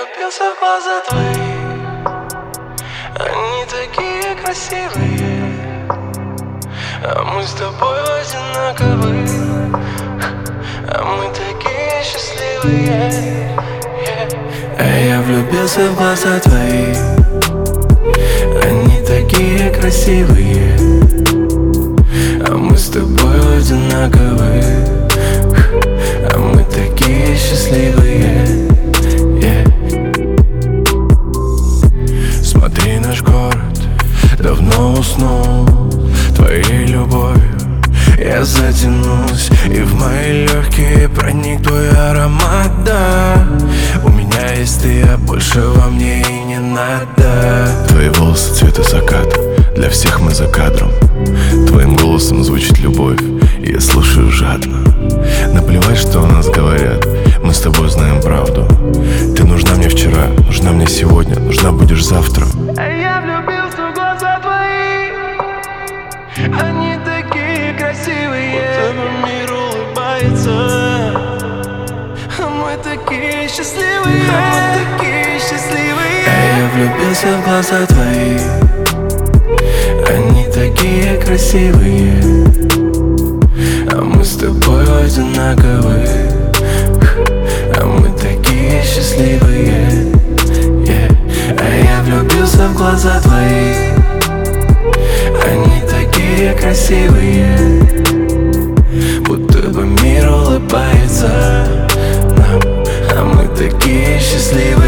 влюбился в глаза твои, они такие красивые, а мы с тобой одинаковые, а мы такие счастливые. Я влюбился в глаза твои, они такие красивые, а мы с тобой одинаковые, а мы такие счастливые. Смотри, наш город давно уснул твоей любовью. Я затянусь, и в мои легкие проник твой аромат, да. У меня есть ты, а большего мне и не надо. Твои волосы цвета заката, для всех мы за кадром. Твоим голосом звучит любовь, и я слушаю жадно. Наплевать, что о нас говорят, мы с тобой знаем правду. Ты нужна мне вчера, нужна мне сегодня, нужна будешь завтра. Я влюбился в глаза твои, они такие красивые, будто мир улыбается, а мы такие счастливые, а мы такие счастливые. Я влюбился в глаза твои, они такие красивые, а мы с тобой одинаковые, а мы такие счастливые. Я влюбился в глаза твои, они такие красивые, будто бы мир улыбается нам, а мы такие счастливые.